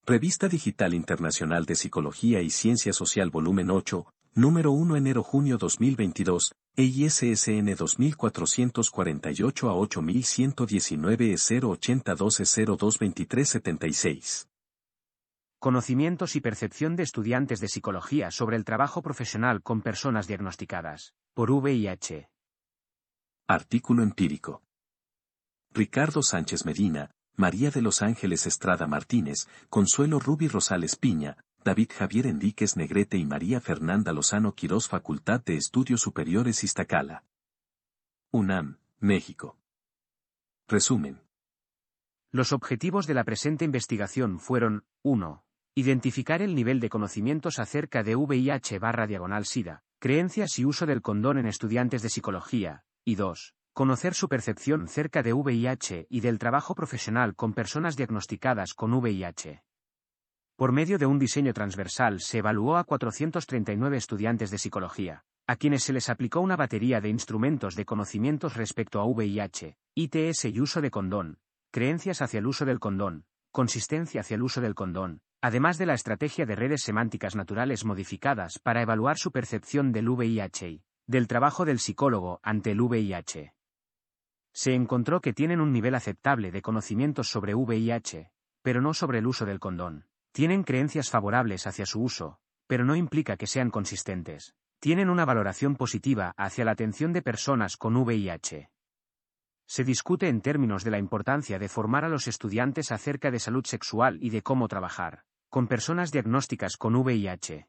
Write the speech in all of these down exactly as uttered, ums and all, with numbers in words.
Revista Digital Internacional de Psicología y Ciencia Social Volumen ocho, número uno enero-junio dos mil veintidós, E I S S N dos mil cuatrocientos cuarenta y ocho a ocho mil ciento diecinueve E cero ochenta doce cero dos veintitrés setenta y seis. Conocimientos y percepción de estudiantes de psicología sobre el trabajo profesional con personas diagnosticadas por V I H. Artículo empírico. Ricardo Sánchez Medina, María de los Ángeles Estrada Martínez, Consuelo Rubi Rosales Piña, David Javier Enríquez Negrete y María Fernanda Lozano Quirós, Facultad de Estudios Superiores Iztacala. UNAM, México. Resumen. Los objetivos de la presente investigación fueron, uno. Identificar el nivel de conocimientos acerca de V I H barra diagonal SIDA, creencias y uso del condón en estudiantes de psicología, y dos. Conocer su percepción cerca de V I H y del trabajo profesional con personas diagnosticadas con V I H. Por medio de un diseño transversal se evaluó a cuatrocientos treinta y nueve estudiantes de psicología, a quienes se les aplicó una batería de instrumentos de conocimientos respecto a V I H, I T S y uso de condón, creencias hacia el uso del condón, consistencia hacia el uso del condón, además de la estrategia de redes semánticas naturales modificadas para evaluar su percepción del V I H y del trabajo del psicólogo ante el V I H. Se encontró que tienen un nivel aceptable de conocimientos sobre V I H, pero no sobre el uso del condón. Tienen creencias favorables hacia su uso, pero no implica que sean consistentes. Tienen una valoración positiva hacia la atención de personas con V I H. Se discute en términos de la importancia de formar a los estudiantes acerca de salud sexual y de cómo trabajar con personas diagnósticas con V I H.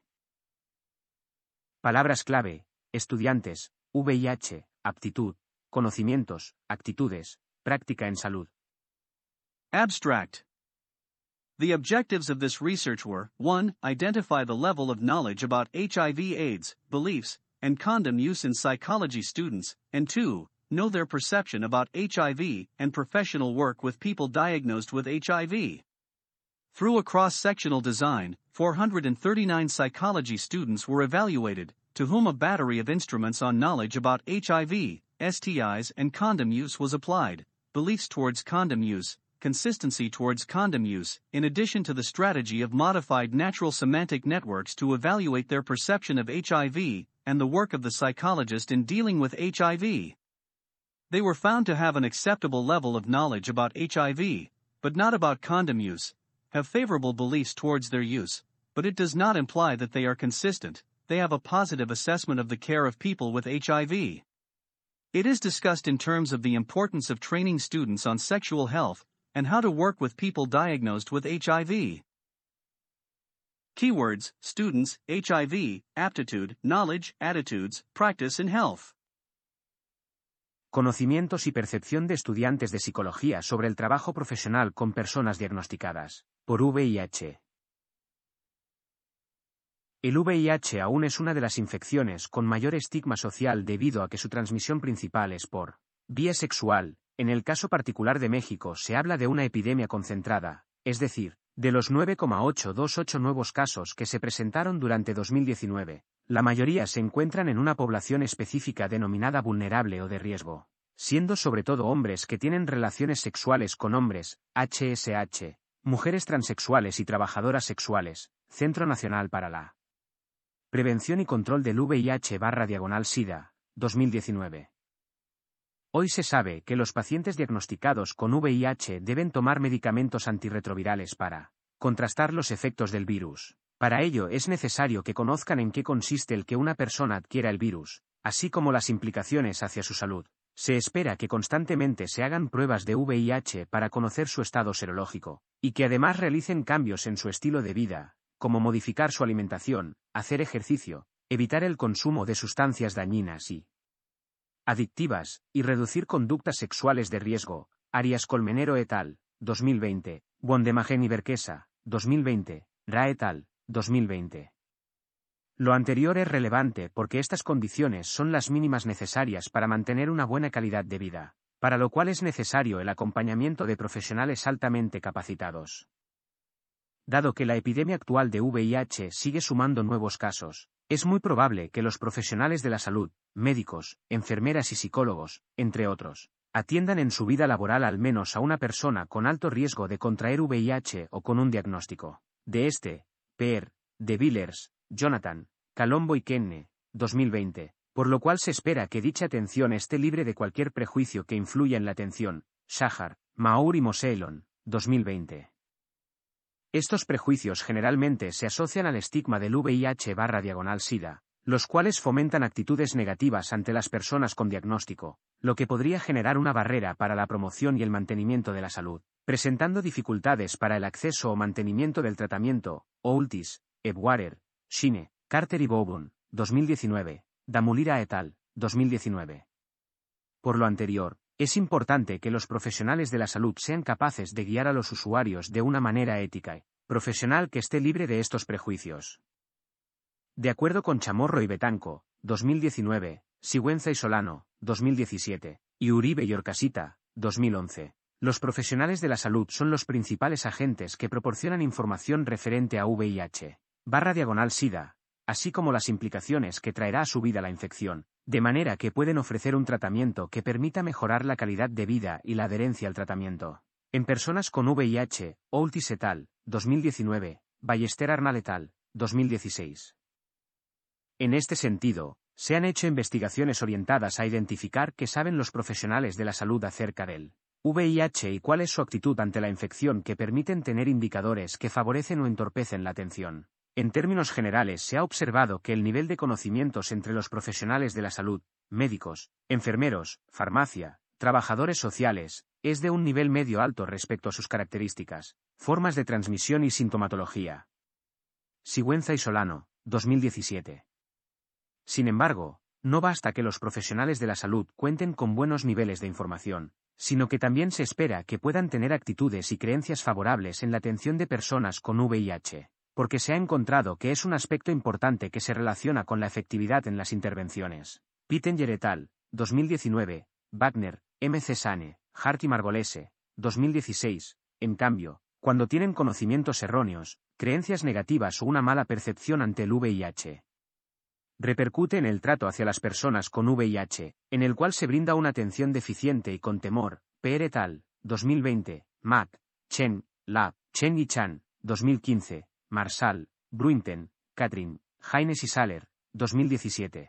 Palabras clave: estudiantes, V I H, aptitud, conocimientos, actitudes, práctica en salud. Abstract. The objectives of this research were, one. Identify the level of knowledge about H I V/AIDS, beliefs, and condom use in psychology students, and two. Know their perception about H I V and professional work with people diagnosed with H I V. Through a cross-sectional design, four hundred thirty-nine psychology students were evaluated, to whom a battery of instruments on knowledge about H I V, S T Is and condom use was applied, beliefs towards condom use, consistency towards condom use, in addition to the strategy of modified natural semantic networks to evaluate their perception of H I V, and the work of the psychologist in dealing with H I V. They were found to have an acceptable level of knowledge about H I V, but not about condom use, have favorable beliefs towards their use, but it does not imply that they are consistent. They have a positive assessment of the care of people with H I V. It is discussed in terms of the importance of training students on sexual health, and how to work with people diagnosed with H I V. Keywords: students, H I V, aptitude, knowledge, attitudes, practice and health. Conocimientos y percepción de estudiantes de psicología sobre el trabajo profesional con personas diagnosticadas por V I H. El V I H aún es una de las infecciones con mayor estigma social debido a que su transmisión principal es por vía sexual. En el caso particular de México se habla de una epidemia concentrada, es decir, de los nueve coma ochocientos veintiocho nuevos casos que se presentaron durante dos mil diecinueve, la mayoría se encuentran en una población específica denominada vulnerable o de riesgo, siendo sobre todo hombres que tienen relaciones sexuales con hombres, H S H, mujeres transexuales y trabajadoras sexuales, Centro Nacional para la Prevención y Control del V I H barra diagonal SIDA, dos mil diecinueve. Hoy se sabe que los pacientes diagnosticados con V I H deben tomar medicamentos antirretrovirales para contrastar los efectos del virus. Para ello es necesario que conozcan en qué consiste el que una persona adquiera el virus, así como las implicaciones hacia su salud. Se espera que constantemente se hagan pruebas de V I H para conocer su estado serológico, y que además realicen cambios en su estilo de vida, como modificar su alimentación, hacer ejercicio, evitar el consumo de sustancias dañinas y adictivas, y reducir conductas sexuales de riesgo. Arias Colmenero et al., dos mil veinte, Wondemagen y Berquesa, dos mil veinte, Ra et al., dos mil veinte. Lo anterior es relevante porque estas condiciones son las mínimas necesarias para mantener una buena calidad de vida, para lo cual es necesario el acompañamiento de profesionales altamente capacitados. Dado que la epidemia actual de V I H sigue sumando nuevos casos, es muy probable que los profesionales de la salud, médicos, enfermeras y psicólogos, entre otros, atiendan en su vida laboral al menos a una persona con alto riesgo de contraer V I H o con un diagnóstico de este, Peer, de Villers, Jonathan, Calombo y Kenne, dos mil veinte, por lo cual se espera que dicha atención esté libre de cualquier prejuicio que influya en la atención, Shahar, Maur y Moseelon, dos mil veinte. Estos prejuicios generalmente se asocian al estigma del V I H barra diagonal SIDA, los cuales fomentan actitudes negativas ante las personas con diagnóstico, lo que podría generar una barrera para la promoción y el mantenimiento de la salud, presentando dificultades para el acceso o mantenimiento del tratamiento. Oultis, Ebwarer, Shine, Carter y Bowbun, dos mil diecinueve, Damulira et al., dos mil diecinueve. Por lo anterior, es importante que los profesionales de la salud sean capaces de guiar a los usuarios de una manera ética y profesional que esté libre de estos prejuicios. De acuerdo con Chamorro y Betanco, dos mil diecinueve, Sigüenza y Solano, dos mil diecisiete, y Uribe y Orcasita, dos mil once, los profesionales de la salud son los principales agentes que proporcionan información referente a V I H, barra diagonal SIDA, así como las implicaciones que traerá a su vida la infección, de manera que pueden ofrecer un tratamiento que permita mejorar la calidad de vida y la adherencia al tratamiento. En personas con V I H, Oultis et al., dos mil diecinueve, Ballester Arnal et al., dos mil dieciséis. En este sentido, se han hecho investigaciones orientadas a identificar qué saben los profesionales de la salud acerca del V I H y cuál es su actitud ante la infección que permiten tener indicadores que favorecen o entorpecen la atención. En términos generales se ha observado que el nivel de conocimientos entre los profesionales de la salud, médicos, enfermeros, farmacia, trabajadores sociales, es de un nivel medio alto respecto a sus características, formas de transmisión y sintomatología. Sigüenza y Solano, dos mil diecisiete. Sin embargo, no basta que los profesionales de la salud cuenten con buenos niveles de información, sino que también se espera que puedan tener actitudes y creencias favorables en la atención de personas con V I H, porque se ha encontrado que es un aspecto importante que se relaciona con la efectividad en las intervenciones. Pittenger et al., dos mil diecinueve, Wagner, M C Sane, Hart y Margolese, dos mil dieciséis, en cambio, cuando tienen conocimientos erróneos, creencias negativas o una mala percepción ante el V I H, repercute en el trato hacia las personas con V I H, en el cual se brinda una atención deficiente y con temor. Peer et al., dos mil veinte, Mac, Chen, Lab, Chen y Chan, dos mil quince, Marsal, Bruinten, Catherine, Haines y Saller, dos mil diecisiete.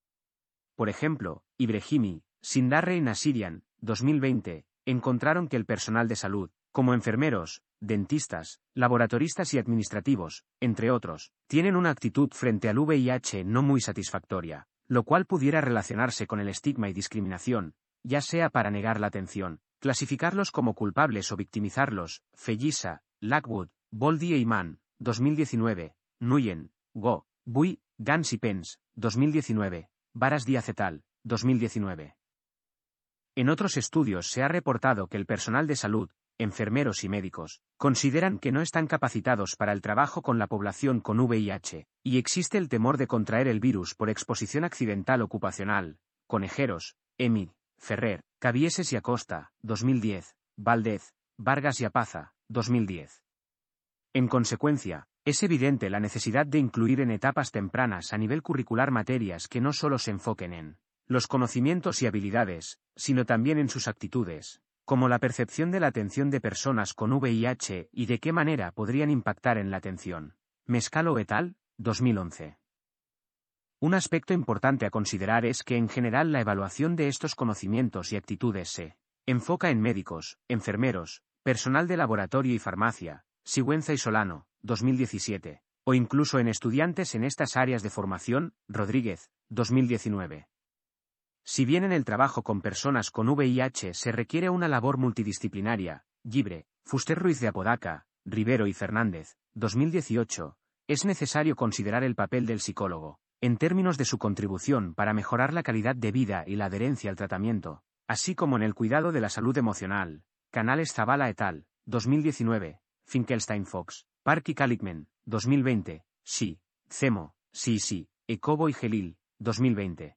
Por ejemplo, Ibrehimi, Sindarre y Nasirian, dos mil veinte, encontraron que el personal de salud, como enfermeros, dentistas, laboratoristas y administrativos, entre otros, tienen una actitud frente al V I H no muy satisfactoria, lo cual pudiera relacionarse con el estigma y discriminación, ya sea para negar la atención, clasificarlos como culpables o victimizarlos. Fellisa, Lockwood, Boldy e Iman, dos mil diecinueve, Nguyen, Go, Bui, Gans y Pence, dos mil diecinueve, Varas Díaz et al., dos mil diecinueve. En otros estudios se ha reportado que el personal de salud, enfermeros y médicos, consideran que no están capacitados para el trabajo con la población con V I H, y existe el temor de contraer el virus por exposición accidental ocupacional. Conejeros, Emi, Ferrer, Cavieses y Acosta, dos mil diez, Valdez, Vargas y Apaza, dos mil diez. En consecuencia, es evidente la necesidad de incluir en etapas tempranas a nivel curricular materias que no solo se enfoquen en los conocimientos y habilidades, sino también en sus actitudes, como la percepción de la atención de personas con V I H y de qué manera podrían impactar en la atención. Mescalo et al., dos mil once. Un aspecto importante a considerar es que en general la evaluación de estos conocimientos y actitudes se enfoca en médicos, enfermeros, personal de laboratorio y farmacia, Sigüenza y Solano, dos mil diecisiete, o incluso en estudiantes en estas áreas de formación, Rodríguez, dos mil diecinueve. Si bien en el trabajo con personas con V I H se requiere una labor multidisciplinaria, Gibre, Fuster Ruiz de Apodaca, Rivero y Fernández, dos mil dieciocho, es necesario considerar el papel del psicólogo, en términos de su contribución para mejorar la calidad de vida y la adherencia al tratamiento, así como en el cuidado de la salud emocional. Canales Zavala et al., dos mil diecinueve, Finkelstein Fox, Park y Kalikman, dos mil veinte, Shi, Cemo, Si Si, Ecobo y Gelil, dos mil veinte.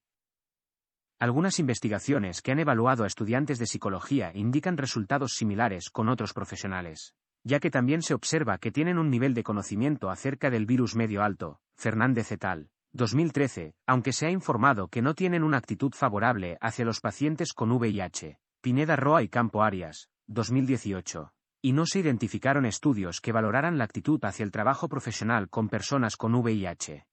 Algunas investigaciones que han evaluado a estudiantes de psicología indican resultados similares con otros profesionales, ya que también se observa que tienen un nivel de conocimiento acerca del virus medio alto. Fernández et al., dos mil trece, aunque se ha informado que no tienen una actitud favorable hacia los pacientes con V I H, Pineda Roa y Campo Arias, dos mil dieciocho. Y no se identificaron estudios que valoraran la actitud hacia el trabajo profesional con personas con V I H.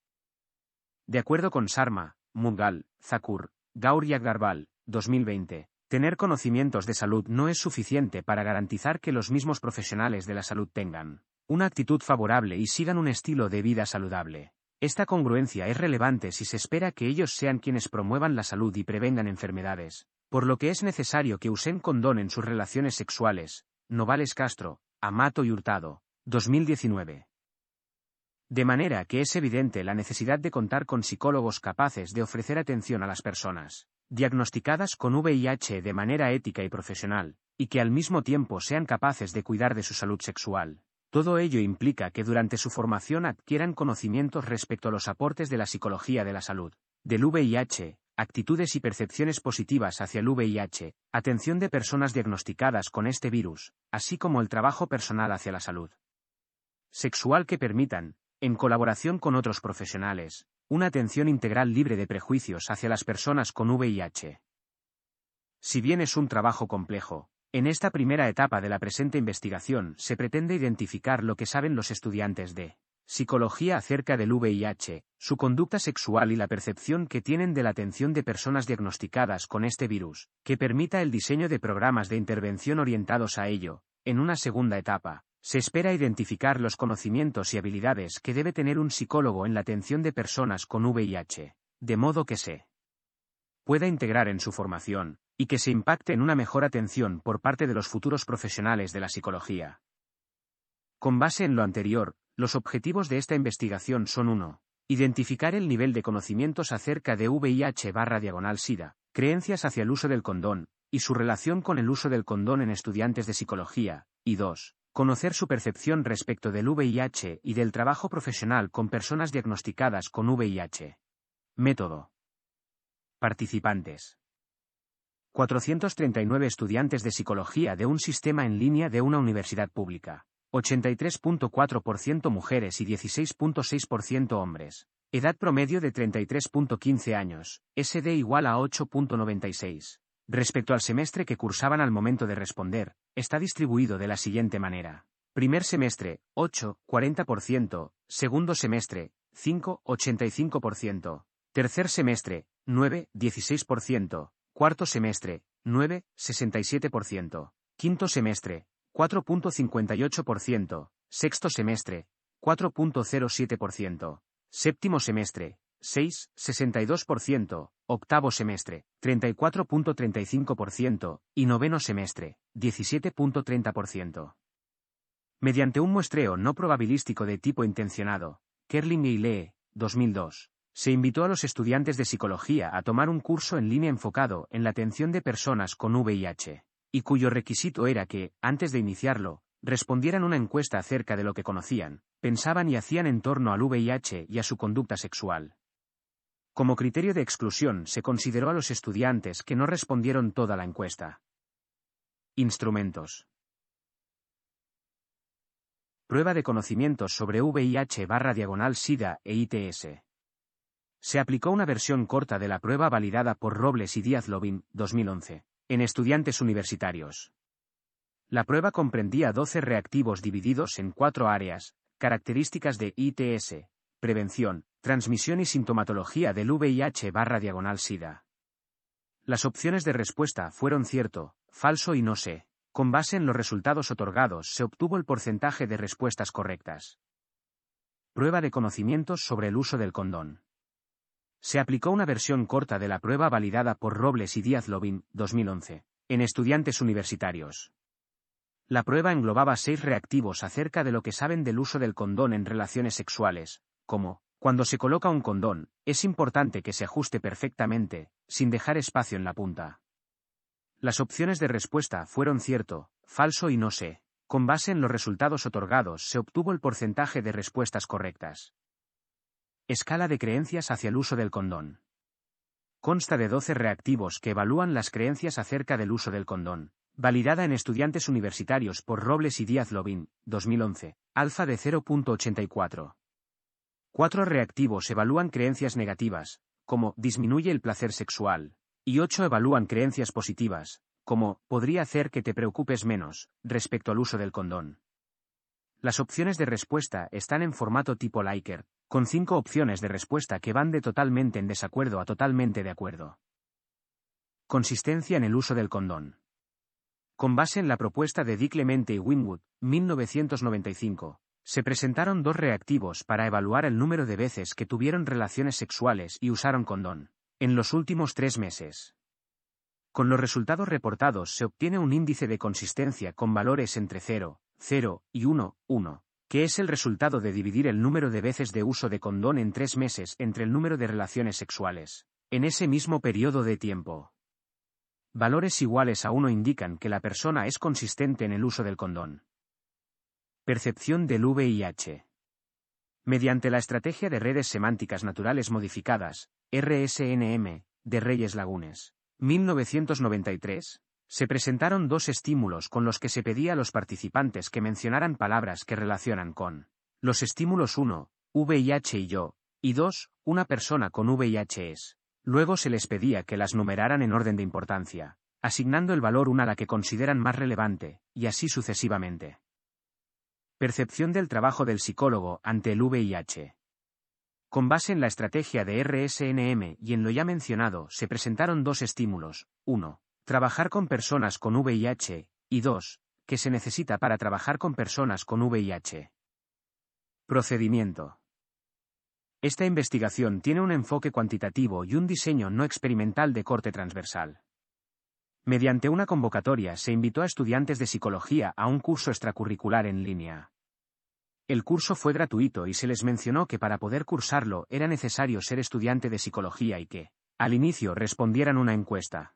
De acuerdo con Sharma, Mudgal, Thakur, Gaur y Agarwal, dos mil veinte, tener conocimientos de salud no es suficiente para garantizar que los mismos profesionales de la salud tengan una actitud favorable y sigan un estilo de vida saludable. Esta congruencia es relevante si se espera que ellos sean quienes promuevan la salud y prevengan enfermedades, por lo que es necesario que usen condón en sus relaciones sexuales. Novales Castro, Amato y Hurtado, dos mil diecinueve. De manera que es evidente la necesidad de contar con psicólogos capaces de ofrecer atención a las personas diagnosticadas con V I H de manera ética y profesional, y que al mismo tiempo sean capaces de cuidar de su salud sexual. Todo ello implica que durante su formación adquieran conocimientos respecto a los aportes de la psicología de la salud, del V I H, actitudes y percepciones positivas hacia el V I H, atención de personas diagnosticadas con este virus, así como el trabajo personal hacia la salud sexual que permitan, en colaboración con otros profesionales, una atención integral libre de prejuicios hacia las personas con V I H. Si bien es un trabajo complejo, en esta primera etapa de la presente investigación se pretende identificar lo que saben los estudiantes de psicología acerca del V I H, su conducta sexual y la percepción que tienen de la atención de personas diagnosticadas con este virus, que permita el diseño de programas de intervención orientados a ello. En una segunda etapa, se espera identificar los conocimientos y habilidades que debe tener un psicólogo en la atención de personas con V I H, de modo que se pueda integrar en su formación, y que se impacte en una mejor atención por parte de los futuros profesionales de la psicología. Con base en lo anterior, los objetivos de esta investigación son uno. Identificar el nivel de conocimientos acerca de V I H barra diagonal SIDA, creencias hacia el uso del condón, y su relación con el uso del condón en estudiantes de psicología, y dos. Conocer su percepción respecto del V I H y del trabajo profesional con personas diagnosticadas con V I H. Método. Participantes. cuatrocientos treinta y nueve estudiantes de psicología de un sistema en línea de una universidad pública. ochenta y tres punto cuatro por ciento mujeres y dieciséis punto seis por ciento hombres. Edad promedio de treinta y tres punto quince años, S D igual a ocho punto noventa y seis. Respecto al semestre que cursaban al momento de responder, está distribuido de la siguiente manera. Primer semestre, ocho, cuarenta por ciento, segundo semestre, cinco, ochenta y cinco por ciento, tercer semestre, nueve, dieciséis por ciento, cuarto semestre, nueve, sesenta y siete por ciento, quinto semestre, cuatro punto cincuenta y ocho por ciento, sexto semestre, cuatro punto cero siete por ciento, séptimo semestre, seis, sesenta y dos por ciento, octavo semestre, treinta y cuatro punto treinta y cinco por ciento, y noveno semestre, diecisiete punto treinta por ciento. Mediante un muestreo no probabilístico de tipo intencionado, Kerling y Lee, dos mil dos, se invitó a los estudiantes de psicología a tomar un curso en línea enfocado en la atención de personas con V I H, y cuyo requisito era que, antes de iniciarlo, respondieran una encuesta acerca de lo que conocían, pensaban y hacían en torno al V I H y a su conducta sexual. Como criterio de exclusión se consideró a los estudiantes que no respondieron toda la encuesta. Instrumentos. Prueba de conocimientos sobre V I H barra diagonal SIDA e I T S. Se aplicó una versión corta de la prueba validada por Robles y Díaz Lobin, dos mil once, en estudiantes universitarios. La prueba comprendía doce reactivos divididos en cuatro áreas: características de I T S, prevención, transmisión y sintomatología del V I H barra diagonal SIDA. Las opciones de respuesta fueron cierto, falso y no sé. Con base en los resultados otorgados se obtuvo el porcentaje de respuestas correctas. Prueba de conocimientos sobre el uso del condón. Se aplicó una versión corta de la prueba validada por Robles y Díaz Lobin, dos mil once, en estudiantes universitarios. La prueba englobaba seis reactivos acerca de lo que saben del uso del condón en relaciones sexuales, como: cuando se coloca un condón, es importante que se ajuste perfectamente, sin dejar espacio en la punta. Las opciones de respuesta fueron cierto, falso y no sé. Con base en los resultados otorgados se obtuvo el porcentaje de respuestas correctas. Escala de creencias hacia el uso del condón. Consta de doce reactivos que evalúan las creencias acerca del uso del condón, validada en estudiantes universitarios por Robles y Díaz Lobin, dos mil once, alfa de cero punto ochenta y cuatro. Cuatro reactivos evalúan creencias negativas, como disminuye el placer sexual, y ocho evalúan creencias positivas, como podría hacer que te preocupes menos respecto al uso del condón. Las opciones de respuesta están en formato tipo Likert, con cinco opciones de respuesta que van de totalmente en desacuerdo a totalmente de acuerdo. Consistencia en el uso del condón. Con base en la propuesta de Di Clemente y Winwood, mil novecientos noventa y cinco, se presentaron dos reactivos para evaluar el número de veces que tuvieron relaciones sexuales y usaron condón en los últimos tres meses. Con los resultados reportados se obtiene un índice de consistencia con valores entre cero, cero y uno, uno, que es el resultado de dividir el número de veces de uso de condón en tres meses entre el número de relaciones sexuales en ese mismo periodo de tiempo. Valores iguales a uno indican que la persona es consistente en el uso del condón. Percepción del V I H. Mediante la estrategia de redes semánticas naturales modificadas, R S N M, de Reyes-Lagunes, mil novecientos noventa y tres, se presentaron dos estímulos con los que se pedía a los participantes que mencionaran palabras que relacionan con los estímulos uno, V I H y yo, y dos, una persona con V I H es. Luego se les pedía que las numeraran en orden de importancia, asignando el valor uno a la que consideran más relevante, y así sucesivamente. Percepción del trabajo del psicólogo ante el V I H. Con base en la estrategia de R S N M y en lo ya mencionado se presentaron dos estímulos, uno, trabajar con personas con V I H, y dos, que se necesita para trabajar con personas con V I H. Procedimiento. Esta investigación tiene un enfoque cuantitativo y un diseño no experimental de corte transversal. Mediante una convocatoria se invitó a estudiantes de psicología a un curso extracurricular en línea. El curso fue gratuito y se les mencionó que para poder cursarlo era necesario ser estudiante de psicología y que, al inicio, respondieran una encuesta.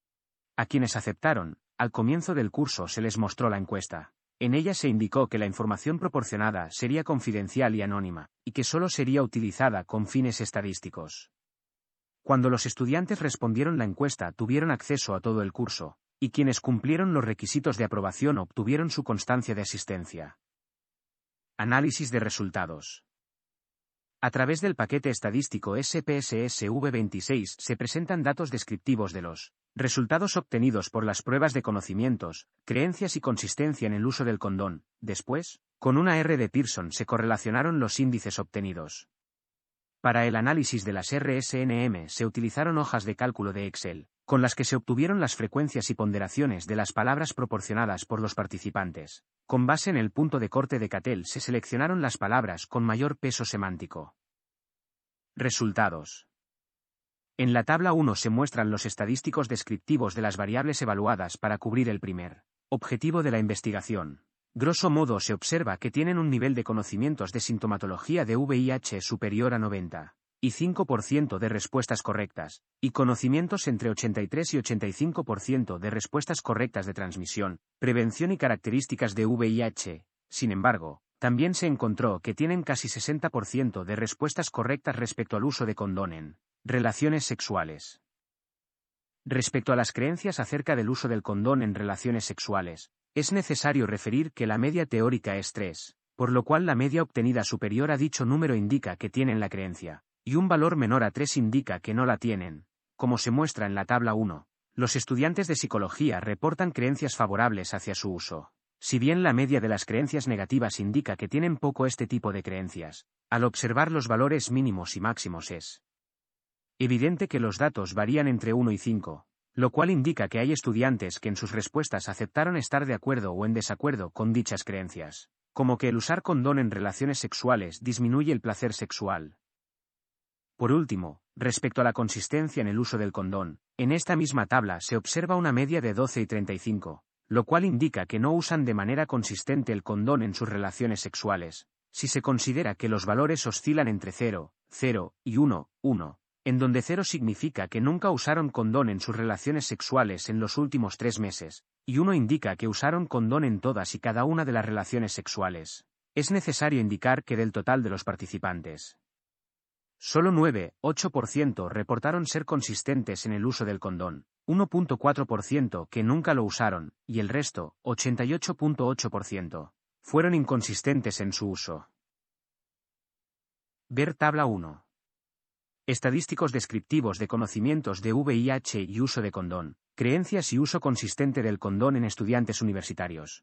A quienes aceptaron, al comienzo del curso se les mostró la encuesta. En ella se indicó que la información proporcionada sería confidencial y anónima, y que solo sería utilizada con fines estadísticos. Cuando los estudiantes respondieron la encuesta tuvieron acceso a todo el curso, y quienes cumplieron los requisitos de aprobación obtuvieron su constancia de asistencia. Análisis de resultados. A través del paquete estadístico S P S S V veintiséis se presentan datos descriptivos de los resultados obtenidos por las pruebas de conocimientos, creencias y consistencia en el uso del condón. Después, con una R de Pearson se correlacionaron los índices obtenidos. Para el análisis de las R S N M se utilizaron hojas de cálculo de Excel, con las que se obtuvieron las frecuencias y ponderaciones de las palabras proporcionadas por los participantes. Con base en el punto de corte de Cattell se seleccionaron las palabras con mayor peso semántico. Resultados. En la tabla uno se muestran los estadísticos descriptivos de las variables evaluadas para cubrir el primer objetivo de la investigación. Grosso modo se observa que tienen un nivel de conocimientos de sintomatología de V I H superior a noventa y cinco por ciento de respuestas correctas, y conocimientos entre ochenta y tres y ochenta y cinco por ciento de respuestas correctas de transmisión, prevención y características de V I H. Sin embargo, también se encontró que tienen casi sesenta por ciento de respuestas correctas respecto al uso de condón en relaciones sexuales. Respecto a las creencias acerca del uso del condón en relaciones sexuales, es necesario referir que la media teórica es tres, por lo cual la media obtenida superior a dicho número indica que tienen la creencia, y un valor menor a tres indica que no la tienen. Como se muestra en la tabla uno, los estudiantes de psicología reportan creencias favorables hacia su uso. Si bien la media de las creencias negativas indica que tienen poco este tipo de creencias, al observar los valores mínimos y máximos es evidente que los datos varían entre uno y cinco, lo cual indica que hay estudiantes que en sus respuestas aceptaron estar de acuerdo o en desacuerdo con dichas creencias, como que el usar condón en relaciones sexuales disminuye el placer sexual. Por último, respecto a la consistencia en el uso del condón, en esta misma tabla se observa una media de doce y treinta y cinco, lo cual indica que no usan de manera consistente el condón en sus relaciones sexuales, si se considera que los valores oscilan entre cero, cero y uno, uno, en donde cero significa que nunca usaron condón en sus relaciones sexuales en los últimos tres meses, y uno indica que usaron condón en todas y cada una de las relaciones sexuales. Es necesario indicar que del total de los participantes, solo nueve punto ocho por ciento reportaron ser consistentes en el uso del condón, uno punto cuatro por ciento que nunca lo usaron, y el resto, ochenta y ocho punto ocho por ciento, fueron inconsistentes en su uso. Ver tabla uno. Estadísticos descriptivos de conocimientos de V I H y uso de condón. Creencias y uso consistente del condón en estudiantes universitarios.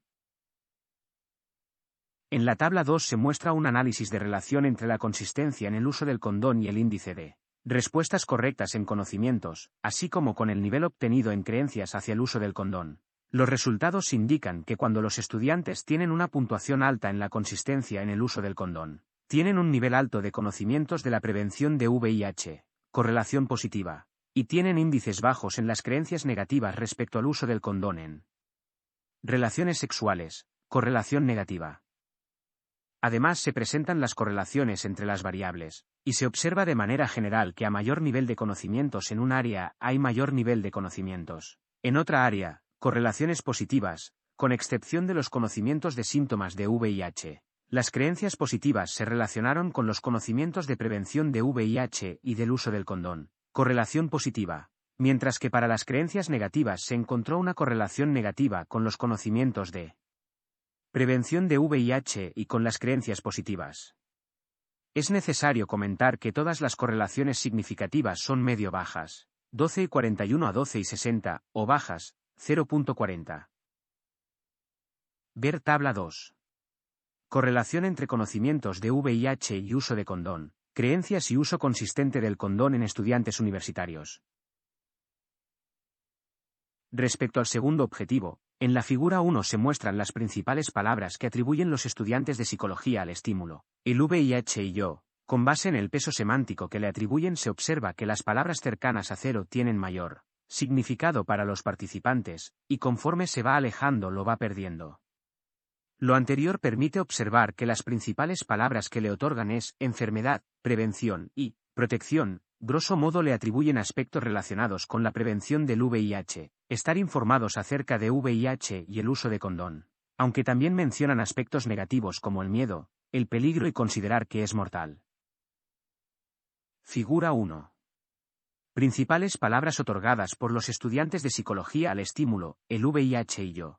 En la tabla dos se muestra un análisis de relación entre la consistencia en el uso del condón y el índice de respuestas correctas en conocimientos, así como con el nivel obtenido en creencias hacia el uso del condón. Los resultados indican que cuando los estudiantes tienen una puntuación alta en la consistencia en el uso del condón, tienen un nivel alto de conocimientos de la prevención de V I H, correlación positiva, y tienen índices bajos en las creencias negativas respecto al uso del condón en relaciones sexuales, correlación negativa. Además se presentan las correlaciones entre las variables, y se observa de manera general que a mayor nivel de conocimientos en un área hay mayor nivel de conocimientos en otra área, correlaciones positivas, con excepción de los conocimientos de síntomas de V I H. Las creencias positivas se relacionaron con los conocimientos de prevención de V I H y del uso del condón, correlación positiva, mientras que para las creencias negativas se encontró una correlación negativa con los conocimientos de prevención de V I H y con las creencias positivas. Es necesario comentar que todas las correlaciones significativas son medio bajas, doce y cuarenta y uno a doce y sesenta, o bajas, cero punto cuarenta. Ver tabla dos. Correlación entre conocimientos de V I H y uso de condón, creencias y uso consistente del condón en estudiantes universitarios. Respecto al segundo objetivo, en la figura uno se muestran las principales palabras que atribuyen los estudiantes de psicología al estímulo. El V I H y yo, con base en el peso semántico que le atribuyen, se observa que las palabras cercanas a cero tienen mayor significado para los participantes, y conforme se va alejando lo va perdiendo. Lo anterior permite observar que las principales palabras que le otorgan es enfermedad, prevención y protección. Grosso modo le atribuyen aspectos relacionados con la prevención del V I H, estar informados acerca de V I H y el uso de condón, aunque también mencionan aspectos negativos como el miedo, el peligro y considerar que es mortal. Figura uno. Principales palabras otorgadas por los estudiantes de psicología al estímulo, el V I H y yo.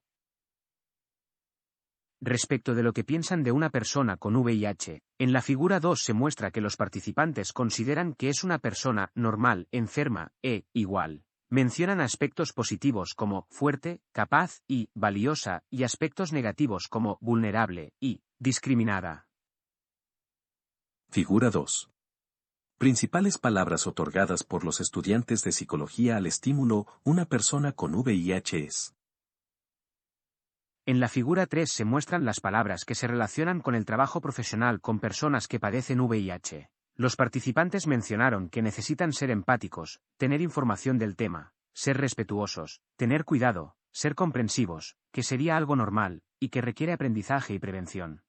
Respecto de lo que piensan de una persona con V I H, en la figura dos se muestra que los participantes consideran que es una persona normal, enferma, e igual. Mencionan aspectos positivos como fuerte, capaz y valiosa, y aspectos negativos como vulnerable y discriminada. Figura dos. Principales palabras otorgadas por los estudiantes de psicología al estímulo, una persona con V I H es. En la figura tres se muestran las palabras que se relacionan con el trabajo profesional con personas que padecen V I H. Los participantes mencionaron que necesitan ser empáticos, tener información del tema, ser respetuosos, tener cuidado, ser comprensivos, que sería algo normal, y que requiere aprendizaje y prevención.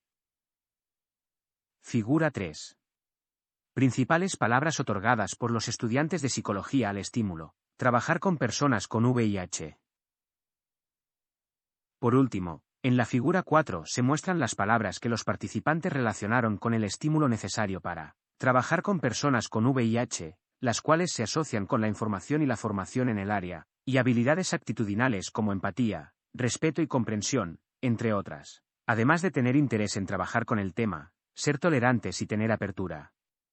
Figura tres. Principales palabras otorgadas por los estudiantes de psicología al estímulo. Trabajar con personas con V I H. Por último, en la figura cuatro se muestran las palabras que los participantes relacionaron con el estímulo necesario para trabajar con personas con V I H, las cuales se asocian con la información y la formación en el área, y habilidades actitudinales como empatía, respeto y comprensión, entre otras. Además de tener interés en trabajar con el tema, ser tolerantes y tener apertura.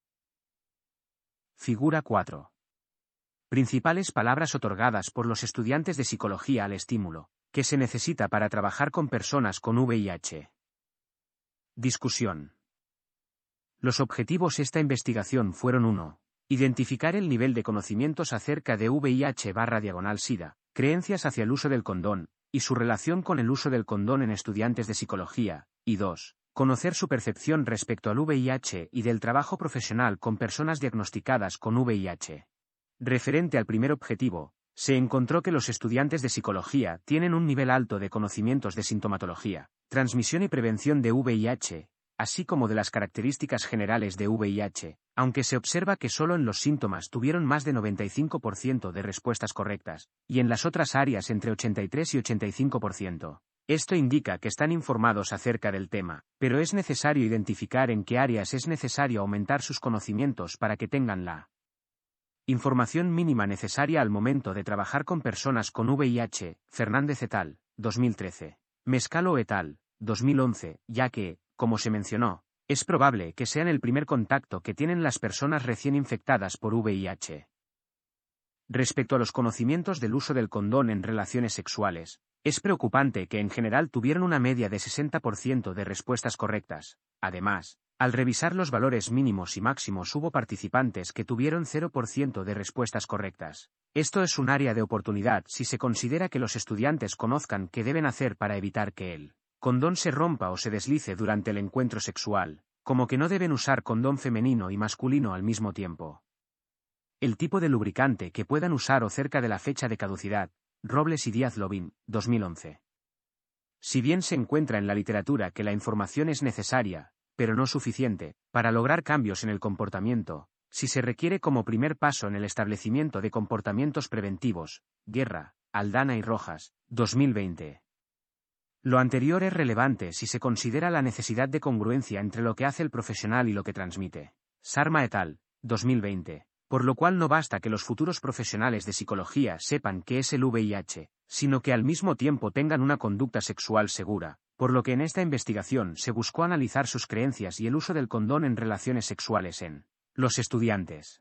Figura cuatro. Principales palabras otorgadas por los estudiantes de psicología al estímulo. ¿Qué se necesita para trabajar con personas con V I H? Discusión. Los objetivos de esta investigación fueron uno. Identificar el nivel de conocimientos acerca de V I H barra diagonal SIDA, creencias hacia el uso del condón, y su relación con el uso del condón en estudiantes de psicología, y dos. Conocer su percepción respecto al V I H y del trabajo profesional con personas diagnosticadas con V I H. Referente al primer objetivo, se encontró que los estudiantes de psicología tienen un nivel alto de conocimientos de sintomatología, transmisión y prevención de V I H, así como de las características generales de V I H, aunque se observa que solo en los síntomas tuvieron más de noventa y cinco por ciento de respuestas correctas, y en las otras áreas entre ochenta y tres y ochenta y cinco por ciento. Esto indica que están informados acerca del tema, pero es necesario identificar en qué áreas es necesario aumentar sus conocimientos para que tengan la información mínima necesaria al momento de trabajar con personas con V I H, Fernández et al., dos mil trece. Mescalo et al., dos mil once, ya que, como se mencionó, Es probable que sean el primer contacto que tienen las personas recién infectadas por V I H. Respecto a los conocimientos del uso del condón en relaciones sexuales, es preocupante que en general tuvieron una media de sesenta por ciento de respuestas correctas. Además, al revisar los valores mínimos y máximos hubo participantes que tuvieron cero por ciento de respuestas correctas. Esto es un área de oportunidad si se considera que los estudiantes conozcan qué deben hacer para evitar que el condón se rompa o se deslice durante el encuentro sexual, como que no deben usar condón femenino y masculino al mismo tiempo. El tipo de lubricante que puedan usar o cerca de la fecha de caducidad, Robles y Díaz-Lobin, dos mil once. Si bien se encuentra en la literatura que la información es necesaria, pero no suficiente, para lograr cambios en el comportamiento, si se requiere como primer paso en el establecimiento de comportamientos preventivos, Guerra, Aldana y Rojas, dos mil veinte. Lo anterior es relevante si se considera la necesidad de congruencia entre lo que hace el profesional y lo que transmite. Sarma et al., dos mil veinte. Por lo cual no basta que los futuros profesionales de psicología sepan qué es el V I H, sino que al mismo tiempo tengan una conducta sexual segura, por lo que en esta investigación se buscó analizar sus creencias y el uso del condón en relaciones sexuales en los estudiantes.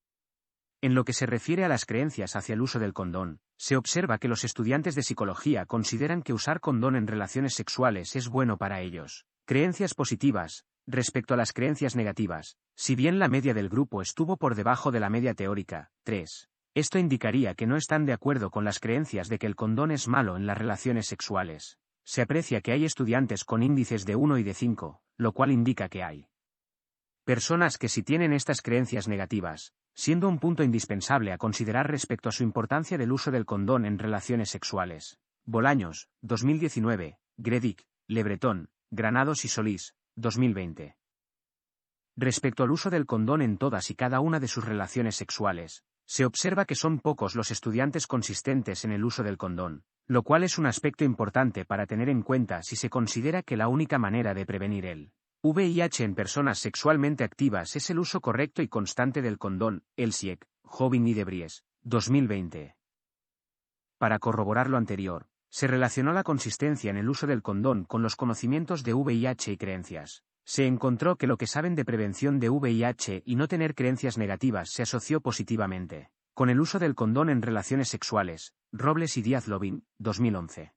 En lo que se refiere a las creencias hacia el uso del condón, se observa que los estudiantes de psicología consideran que usar condón en relaciones sexuales es bueno para ellos. Creencias positivas. Respecto a las creencias negativas, si bien la media del grupo estuvo por debajo de la media teórica, tres, esto indicaría que no están de acuerdo con las creencias de que el condón es malo en las relaciones sexuales. Se aprecia que hay estudiantes con índices de uno y de cinco, lo cual indica que hay personas que sí tienen estas creencias negativas, siendo un punto indispensable a considerar respecto a su importancia del uso del condón en relaciones sexuales. Bolaños, dos mil diecinueve, Gredic, Lebretón, Granados y Solís, dos mil veinte. Respecto al uso del condón en todas y cada una de sus relaciones sexuales, se observa que son pocos los estudiantes consistentes en el uso del condón, lo cual es un aspecto importante para tener en cuenta si se considera que la única manera de prevenir el V I H en personas sexualmente activas es el uso correcto y constante del condón. Elsiek, Jovin y Debries, dos mil veinte. Para corroborar lo anterior, se relacionó la consistencia en el uso del condón con los conocimientos de V I H y creencias. Se encontró que lo que saben de prevención de V I H y no tener creencias negativas se asoció positivamente con el uso del condón en relaciones sexuales. Robles y Díaz-Lobin, dos mil once.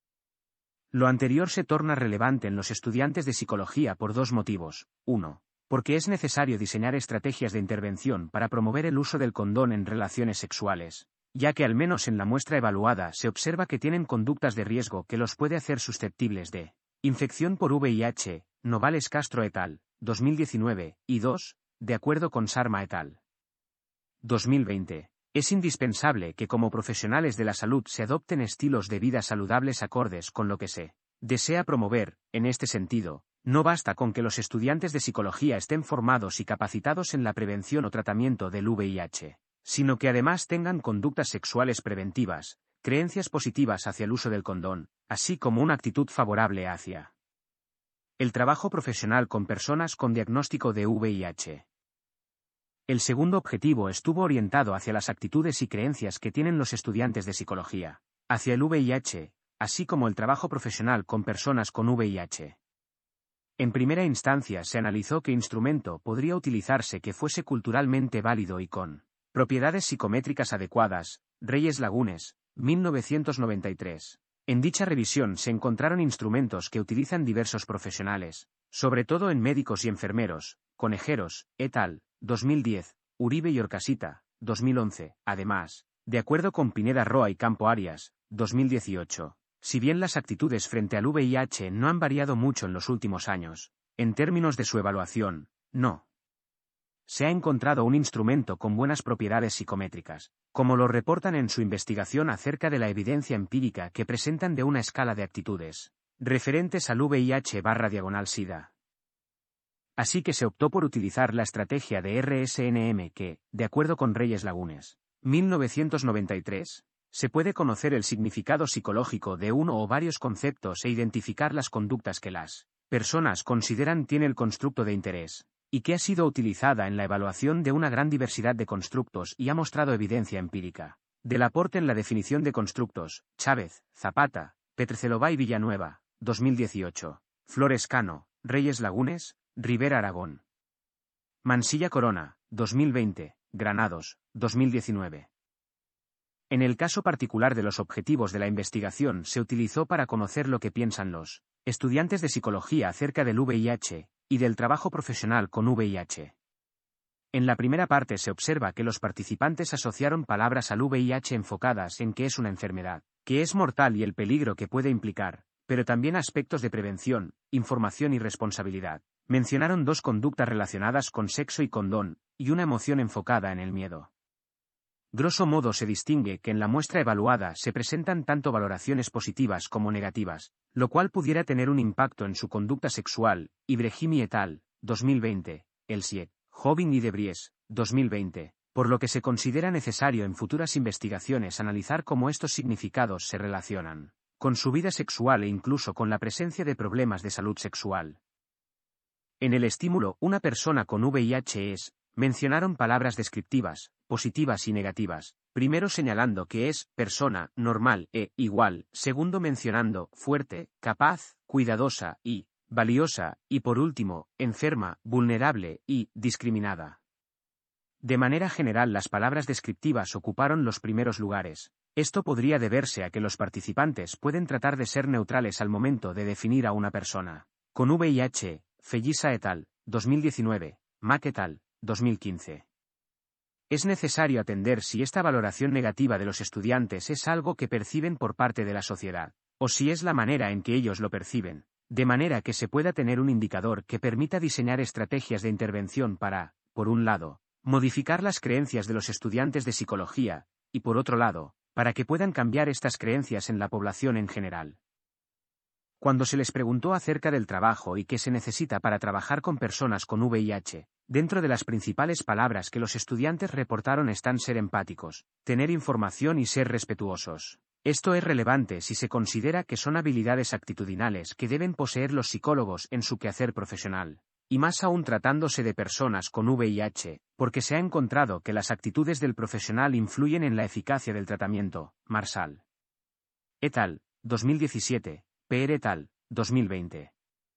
Lo anterior se torna relevante en los estudiantes de psicología por dos motivos. uno. Porque es necesario diseñar estrategias de intervención para promover el uso del condón en relaciones sexuales, ya que al menos en la muestra evaluada se observa que tienen conductas de riesgo que los puede hacer susceptibles de infección por V I H, Novales Castro et al., dos mil diecinueve, y dos. De acuerdo con Sarma et al., dos mil veinte. Es indispensable que como profesionales de la salud se adopten estilos de vida saludables acordes con lo que se desea promover. En este sentido, no basta con que los estudiantes de psicología estén formados y capacitados en la prevención o tratamiento del V I H, sino que además tengan conductas sexuales preventivas, creencias positivas hacia el uso del condón, así como una actitud favorable hacia el trabajo profesional con personas con diagnóstico de V I H. El segundo objetivo estuvo orientado hacia las actitudes y creencias que tienen los estudiantes de psicología hacia el V I H, así como el trabajo profesional con personas con V I H. En primera instancia se analizó qué instrumento podría utilizarse que fuese culturalmente válido y con propiedades psicométricas adecuadas. Reyes Lagunes, mil novecientos noventa y tres. En dicha revisión se encontraron instrumentos que utilizan diversos profesionales, sobre todo en médicos y enfermeros. Conejeros, et al., dos mil diez, Uribe y Orcasita, dos mil once. Además, de acuerdo con Pineda Roa y Campo Arias, dos mil dieciocho, si bien las actitudes frente al V I H no han variado mucho en los últimos años, en términos de su evaluación, no se ha encontrado un instrumento con buenas propiedades psicométricas, como lo reportan en su investigación acerca de la evidencia empírica que presentan de una escala de actitudes referentes al V I H barra diagonal SIDA. Así que se optó por utilizar la estrategia de R S N M que, de acuerdo con Reyes Lagunes, mil novecientos noventa y tres, se puede conocer el significado psicológico de uno o varios conceptos e identificar las conductas que las personas consideran tiene el constructo de interés, y que ha sido utilizada en la evaluación de una gran diversidad de constructos y ha mostrado evidencia empírica del aporte en la definición de constructos. Chávez, Zapata, Petrecelová y Villanueva, dos mil dieciocho. Flores Cano, Reyes Lagunes, Rivera Aragón. Mansilla Corona, dos mil veinte, Granados, dos mil diecinueve. En el caso particular de los objetivos de la investigación se utilizó para conocer lo que piensan los estudiantes de psicología acerca del V I H y del trabajo profesional con V I H. En la primera parte se observa que los participantes asociaron palabras al V I H enfocadas en que es una enfermedad, que es mortal y el peligro que puede implicar, pero también aspectos de prevención, información y responsabilidad. Mencionaron dos conductas relacionadas con sexo y condón, y una emoción enfocada en el miedo. Grosso modo se distingue que en la muestra evaluada se presentan tanto valoraciones positivas como negativas, lo cual pudiera tener un impacto en su conducta sexual. Ibrahimi et al., dos mil veinte, El Sieg, Jobin y Debries, dos mil veinte, por lo que se considera necesario en futuras investigaciones analizar cómo estos significados se relacionan con su vida sexual e incluso con la presencia de problemas de salud sexual. En el estímulo, una persona con V I H es, mencionaron palabras descriptivas, positivas y negativas, primero señalando que es, persona, normal e, igual, segundo mencionando, fuerte, capaz, cuidadosa y, valiosa, y por último, enferma, vulnerable y, discriminada. De manera general las palabras descriptivas ocuparon los primeros lugares. Esto podría deberse a que los participantes pueden tratar de ser neutrales al momento de definir a una persona con V I H, Fellisa et al., dos mil diecinueve, Mac et al., dos mil quince. Es necesario atender si esta valoración negativa de los estudiantes es algo que perciben por parte de la sociedad, o si es la manera en que ellos lo perciben, de manera que se pueda tener un indicador que permita diseñar estrategias de intervención para, por un lado, modificar las creencias de los estudiantes de psicología, y por otro lado, para que puedan cambiar estas creencias en la población en general. Cuando se les preguntó acerca del trabajo y qué se necesita para trabajar con personas con V I H, dentro de las principales palabras que los estudiantes reportaron están ser empáticos, tener información y ser respetuosos. Esto es relevante si se considera que son habilidades actitudinales que deben poseer los psicólogos en su quehacer profesional, y más aún tratándose de personas con V I H, porque se ha encontrado que las actitudes del profesional influyen en la eficacia del tratamiento. Marsal et al., dos mil diecisiete, Peer et al., dos mil veinte.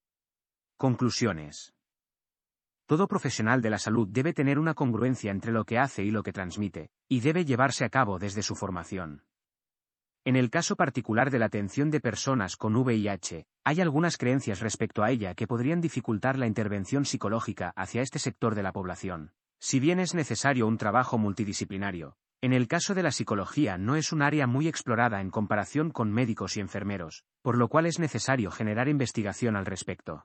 Conclusiones. Todo profesional de la salud debe tener una congruencia entre lo que hace y lo que transmite, y debe llevarse a cabo desde su formación. En el caso particular de la atención de personas con V I H, hay algunas creencias respecto a ella que podrían dificultar la intervención psicológica hacia este sector de la población. Si bien es necesario un trabajo multidisciplinario, en el caso de la psicología no es un área muy explorada en comparación con médicos y enfermeros, por lo cual es necesario generar investigación al respecto.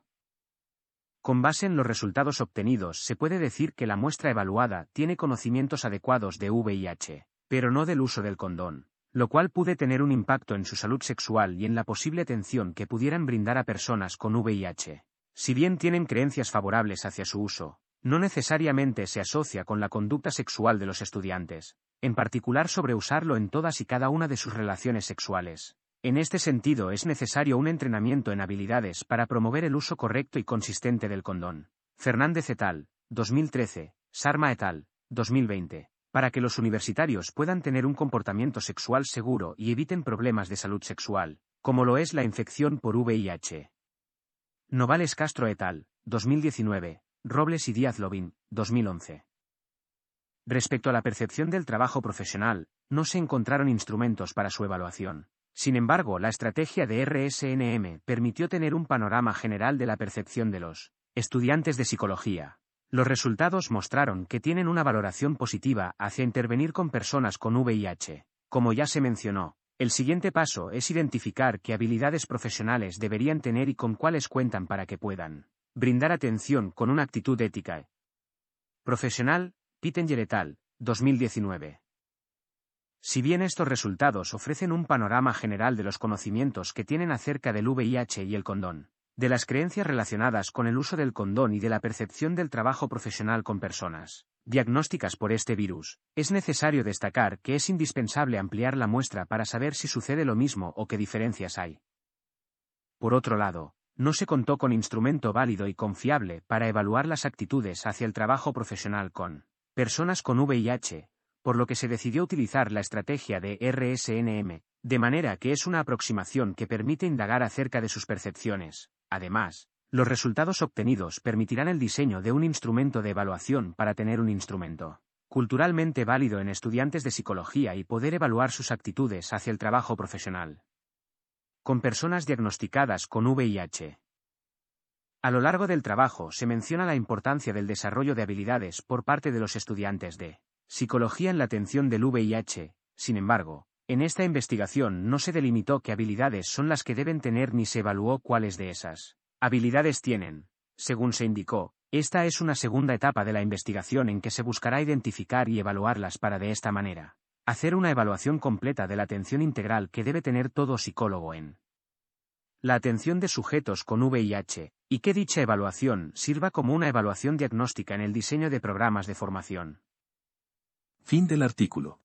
Con base en los resultados obtenidos se puede decir que la muestra evaluada tiene conocimientos adecuados de V I H, pero no del uso del condón, lo cual puede tener un impacto en su salud sexual y en la posible atención que pudieran brindar a personas con V I H. Si bien tienen creencias favorables hacia su uso, no necesariamente se asocia con la conducta sexual de los estudiantes, en particular sobre usarlo en todas y cada una de sus relaciones sexuales. En este sentido es necesario un entrenamiento en habilidades para promover el uso correcto y consistente del condón. Fernández et al., dos mil trece, Sarma et al., dos mil veinte. Para que los universitarios puedan tener un comportamiento sexual seguro y eviten problemas de salud sexual, como lo es la infección por V I H. Novales Castro et al., dos mil diecinueve, Robles y Díaz Lobín, dos mil once. Respecto a la percepción del trabajo profesional, no se encontraron instrumentos para su evaluación. Sin embargo, la estrategia de R S N M permitió tener un panorama general de la percepción de los estudiantes de psicología. Los resultados mostraron que tienen una valoración positiva hacia intervenir con personas con V I H. Como ya se mencionó, el siguiente paso es identificar qué habilidades profesionales deberían tener y con cuáles cuentan para que puedan brindar atención con una actitud ética. Profesional, Pittenger et al., dos mil diecinueve. Si bien estos resultados ofrecen un panorama general de los conocimientos que tienen acerca del V I H y el condón, de las creencias relacionadas con el uso del condón y de la percepción del trabajo profesional con personas diagnósticas por este virus, es necesario destacar que es indispensable ampliar la muestra para saber si sucede lo mismo o qué diferencias hay. Por otro lado, no se contó con instrumento válido y confiable para evaluar las actitudes hacia el trabajo profesional con personas con V I H, por lo que se decidió utilizar la estrategia de R S N M, de manera que es una aproximación que permite indagar acerca de sus percepciones. Además, Los resultados obtenidos permitirán el diseño de un instrumento de evaluación para tener un instrumento culturalmente válido en estudiantes de psicología y poder evaluar sus actitudes hacia el trabajo profesional. Con personas diagnosticadas con V I H. A lo largo del trabajo se menciona la importancia del desarrollo de habilidades por parte de los estudiantes de psicología en la atención del V I H. Sin embargo, en esta investigación no se delimitó qué habilidades son las que deben tener ni se evaluó cuáles de esas habilidades tienen. Según se indicó, esta es una segunda etapa de la investigación en que se buscará identificar y evaluarlas para de esta manera hacer una evaluación completa de la atención integral que debe tener todo psicólogo en la atención de sujetos con V I H, y que dicha evaluación sirva como una evaluación diagnóstica en el diseño de programas de formación. Fin del artículo.